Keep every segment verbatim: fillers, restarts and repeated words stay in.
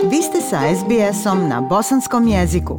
Vi ste sa es be esom na bosanskom jeziku.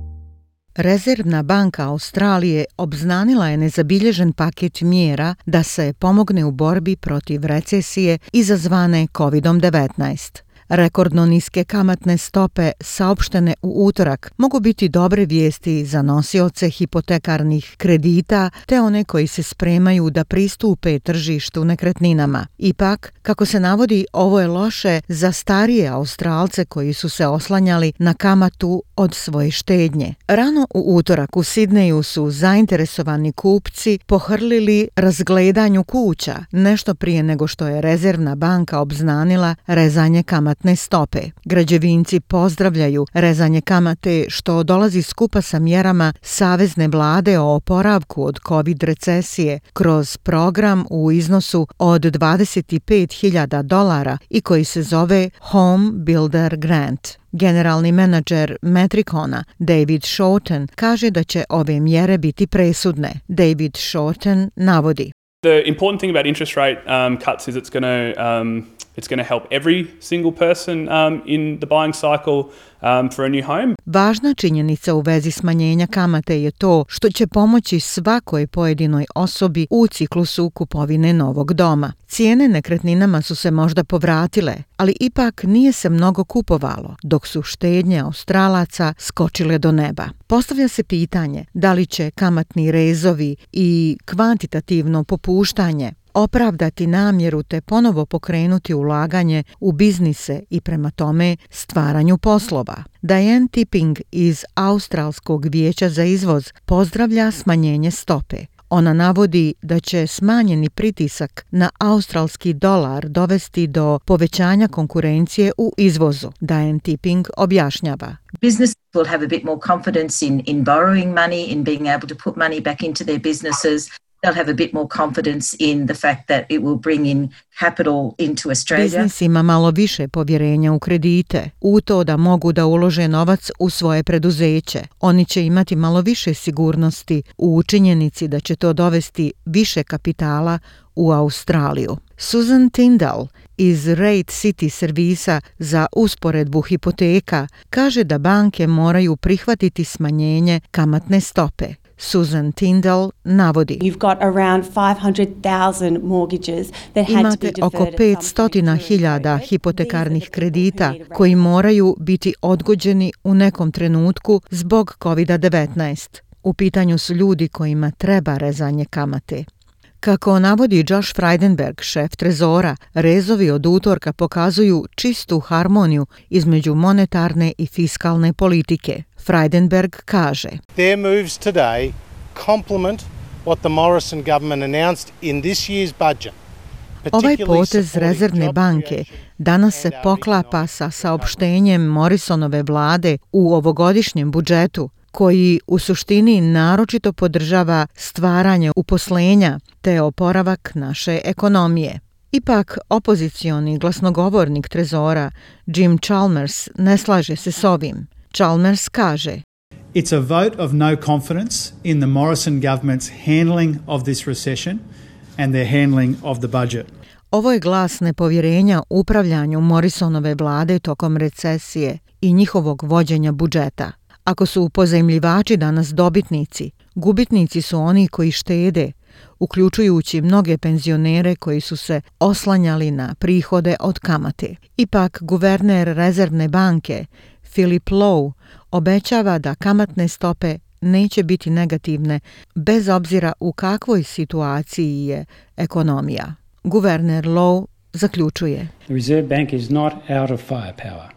Rezervna banka Australije obznanila je nezabilježen paket mjera da se pomogne u borbi protiv recesije izazvane kovid devetnaest. Rekordno niske kamatne stope saopštene u utorak mogu biti dobre vijesti za nosioce hipotekarnih kredita te one koji se spremaju da pristupe tržištu nekretninama. Ipak, kako se navodi, ovo je loše za starije Australce koji su se oslanjali na kamatu od svoje štednje. Rano u utorak u Sidneju su zainteresovani kupci pohrlili razgledanju kuća, nešto prije nego što je Rezervna banka obznanila rezanje kamatne stope. Građevinci pozdravljaju rezanje kamate što dolazi skupa sa mjerama savezne vlade o oporavku od covid recesije kroz program u iznosu od dvadeset pet hiljada dolara i koji se zove Home Builder Grant. Generalni menadžer Metricona David Shorten kaže da će ove mjere biti presudne. David Shorten navodi: The important thing about interest rate um, cuts is it's going to um, it's going to help every single person um, in the buying cycle um, for a new home. Važna činjenica u vezi smanjenja kamate je to što će pomoći svakoj pojedinoj osobi u ciklusu kupovine novog doma. Cijene nekretninama su se možda povratile, ali ipak nije se mnogo kupovalo, dok su štednje Australaca skočile do neba. Postavlja se pitanje da li će kamatni rezovi i kvantitativno popuštanje opravdati namjeru te ponovo pokrenuti ulaganje u biznise i prema tome stvaranju poslova. Diane Tipping iz Australskog vijeća za izvoz pozdravlja smanjenje stope. Ona navodi da će smanjeni pritisak na australski dolar dovesti do povećanja konkurencije u izvozu. Diane Tipping objašnjava: Business will have a bit more confidence in, in borrowing money, in being able to put money back into their businesses. They'll have a bit more confidence in the fact that it will bring in capital into Australia. Biznis ima malo više povjerenja u kredite, u to da mogu da ulože novac u svoje preduzeće. Oni će imati malo više sigurnosti u činjenici da će to dovesti više kapitala u Australiju. Susan Tyndall iz Rate City servisa za usporedbu hipoteka kaže da banke moraju prihvatiti smanjenje kamatne stope. Susan Tyndall navodi: You've got around five hundred thousand mortgages that had to be Imate oko deferred petsto hiljada hipotekarnih kredita koji moraju biti odgođeni u nekom trenutku zbog kovid devetnaest. U pitanju su ljudi kojima treba rezanje kamate. Kako navodi Josh Frydenberg, šef trezora, rezovi od utorka pokazuju čistu harmoniju između monetarne i fiskalne politike. Frydenberg kaže: Their moves today complement what the Morrison government announced in this year's budget. Ovaj potez Rezervne banke danas se poklapa sa saopštenjem Morrisonove vlade u ovogodišnjem budžetu, koji u suštini naročito podržava stvaranje uposlenja te oporavak naše ekonomije. Ipak, opozicioni glasnogovornik trezora Jim Chalmers ne slaže se s ovim. Chalmers kaže: It's a vote of no confidence in the Morrison government's handling of this recession and their handling of the budget. Ovo je glas nepovjerenja upravljanju Morrisonove vlade tokom recesije i njihovog vođenja budžeta. Ako su pozajmljivači danas dobitnici, gubitnici su oni koji štede, uključujući mnoge penzionere koji su se oslanjali na prihode od kamate. Ipak, guverner Rezervne banke Philip Lowe obećava da kamatne stope neće biti negativne bez obzira u kakvoj situaciji je ekonomija. Guverner Lowe zaključuje: The Reserve Bank is not out of firepower.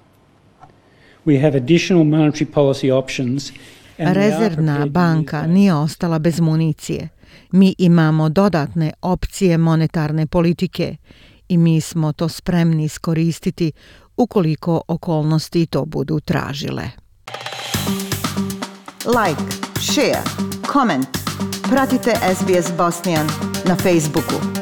We have additional monetary policy options. Rezervna banka nije ostala bez municije. Mi imamo dodatne opcije monetarne politike i mi smo to spremni iskoristiti ukoliko okolnosti to budu tražile. Like, share, comment. Pratite es be es Bosnian na Facebooku.